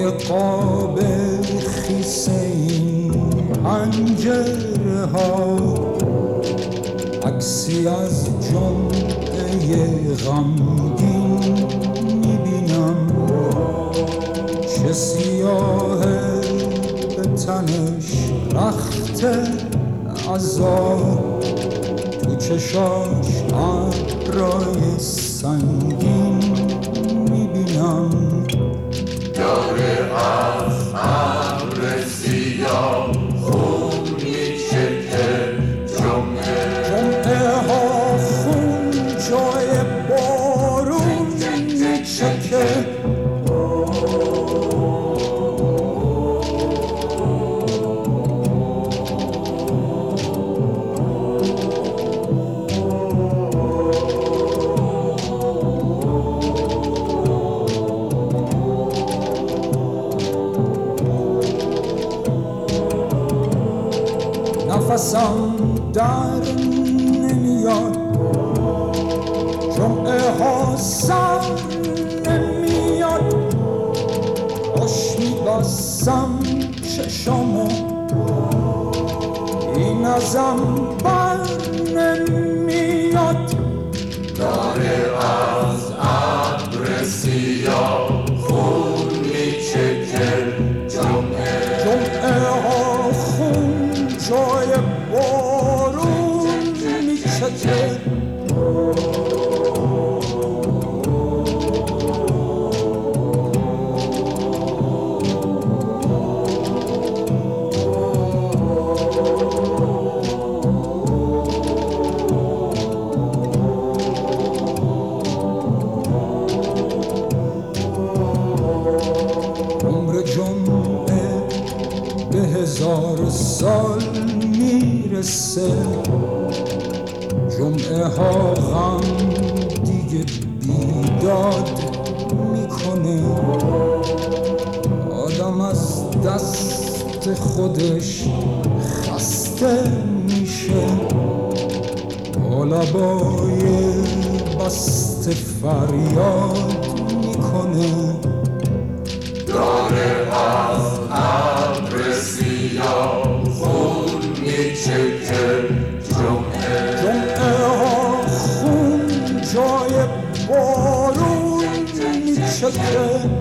توی قاب خیس این پنجره ها عکسی از جمعه غمگین میبینم، چه سیاهه به تنش رخت عذاب، تو چشاش ابرای سنگین میبینم. داره از ابر سیاه خون میچکه، جمعه ها خون جای بارون میچکه. نفسم در نمیاد، جمعه ها سر نمیاد، خوش میبستم چشامو این ازم بر نمیاد. داره از ابر سیاه خون میچکه، جمعه ها خون جای بارون میچکه. عمر جمعه به 1000 سال میرسه، جمعه ها غم دیگه بیداد میکنه، آدم از دست خودش خسته میشه، با لبای بسته فریاد میکنه. داره از ابر سیاه خون میچکه، جمعه ها خون جای بارون میچکه.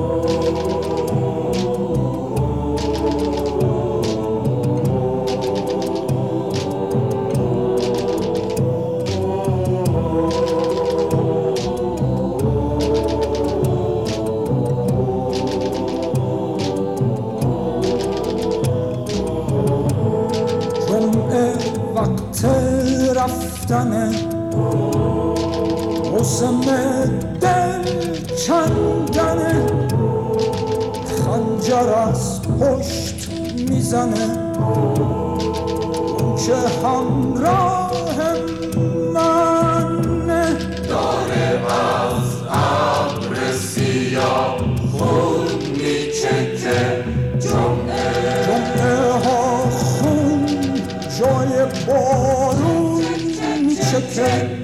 وقت رفتنه، موسم دل کندنه، خنجر از پشت میزنه، اون که همراه منه. داره از ابر سیاه خون میچکه، جمعه ها خون جای بارون میچکه.